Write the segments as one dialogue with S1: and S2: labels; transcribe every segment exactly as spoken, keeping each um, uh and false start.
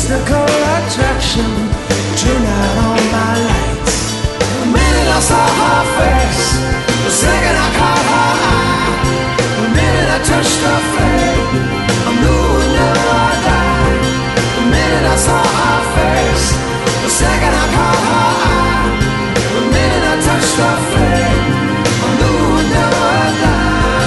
S1: mystical attraction, turned out all my lights. The minute I saw her face, the second I caught her eye, the minute I touched her flame, I knew it would never die. The minute I saw her face, the second I caught her eye, the minute I touched her flame, I knew it would never die.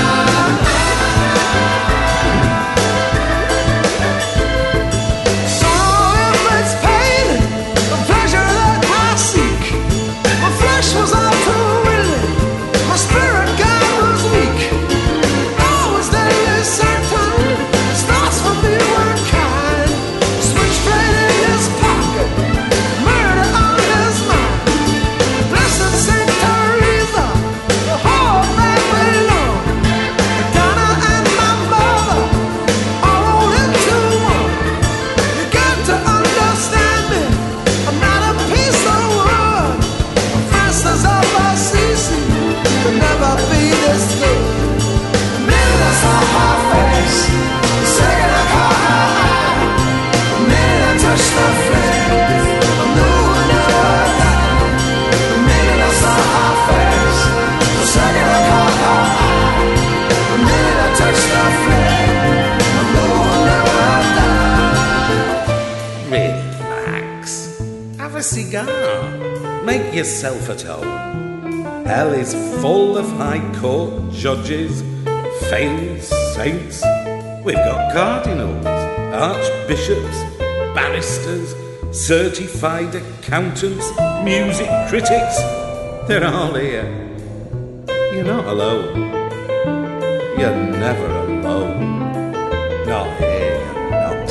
S2: Make yourself at home. Hell is full of high court judges, failed saints. We've got cardinals, archbishops, barristers, certified accountants, music critics. They're all here. You're not alone. You're never alone. Not here, not.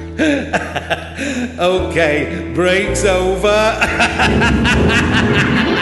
S2: Okay, break's over.